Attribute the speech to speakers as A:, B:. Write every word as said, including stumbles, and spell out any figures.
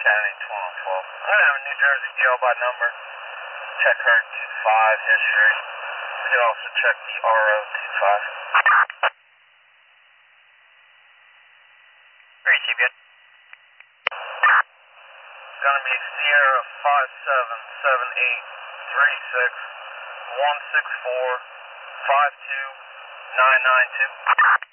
A: County twelve twelve. I'm going to have a New Jersey D L by number. Check her two five history. You can also check the R O two five.
B: Receive good.
A: It's going to be Sierra five seven seven eight three six one six four five two nine nine two.